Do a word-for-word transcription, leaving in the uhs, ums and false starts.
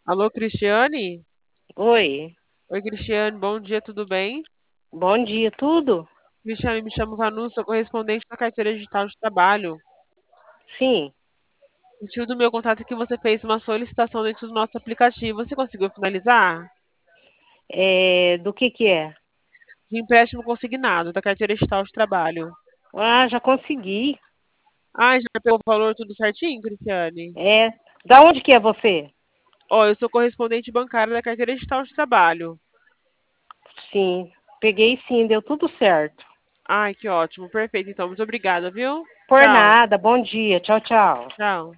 Alô, Cristiane? Oi, Oi, Cristiane, bom dia, tudo bem? bom dia, tudo? Cristiane, me chamo Vanu, sou correspondente da carteira digital de trabalho. Sim, O tio do meu contato é que você fez uma solicitação dentro do nosso aplicativo. Você conseguiu finalizar? é, do que que é? De empréstimo consignado, da carteira digital de trabalho. Ah, já consegui. Ah, já pegou o valor tudo certinho, Cristiane? É, da onde que é você? Ó, eu sou correspondente bancária da carteira digital de trabalho. Sim, peguei sim, deu tudo certo. Ai, que ótimo, perfeito, então, muito obrigada, viu? Por Tchau, nada, bom dia, tchau, tchau. tchau.